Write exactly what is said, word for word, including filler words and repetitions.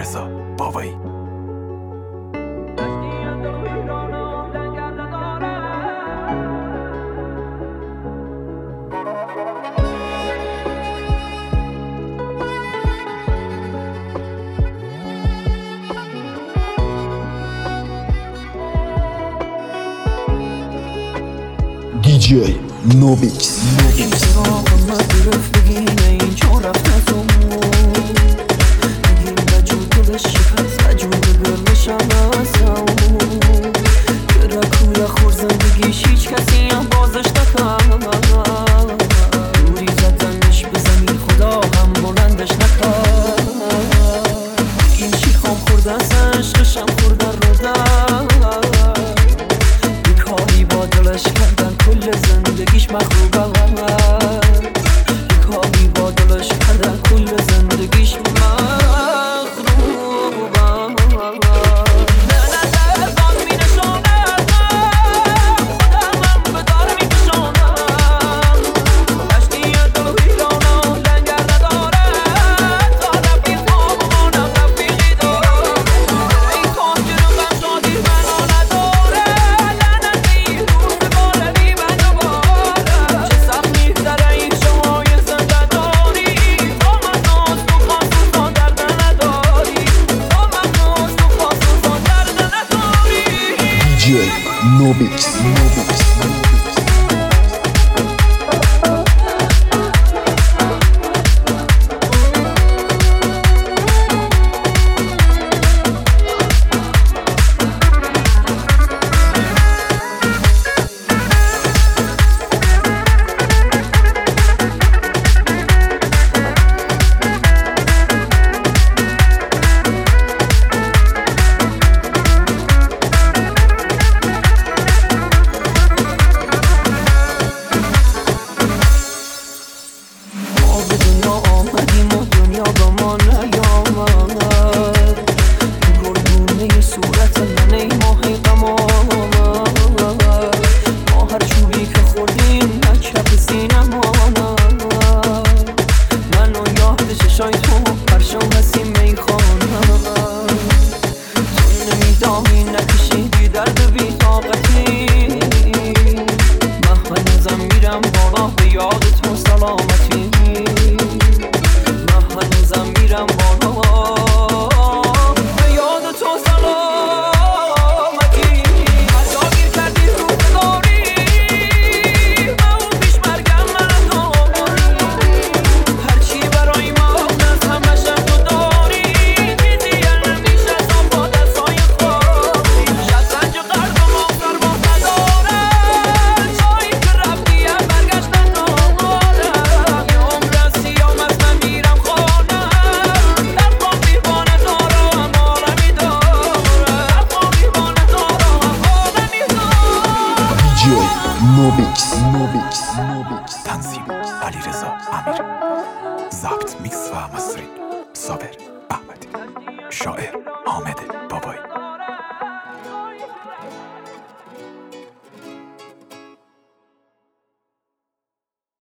علیرضا بابایی. دی جی نوبیکس این سراغ ما درف بگینه این چون رفت نزوم بگیم بجود دلش شکست بجود گرمش هم نزم گرکوی خور زندگیش هیچ کسی هم بازش نکن دوری زدنش به زمین خدا هم بلندش نکن این شیخام خوردن سنشقشم خوردن رو در بیکاری با دلش کردن کل زندگیش مخروبه بیکاری با دلش کردن کل زندگیش مخروبه دی جی نوبیکس نوبیکس نوبیکس نوبیکس نوبیکس تنظیم علیرضا امیر، ضبط میکس و مسترینگ صابر احمدی، شاعر حامد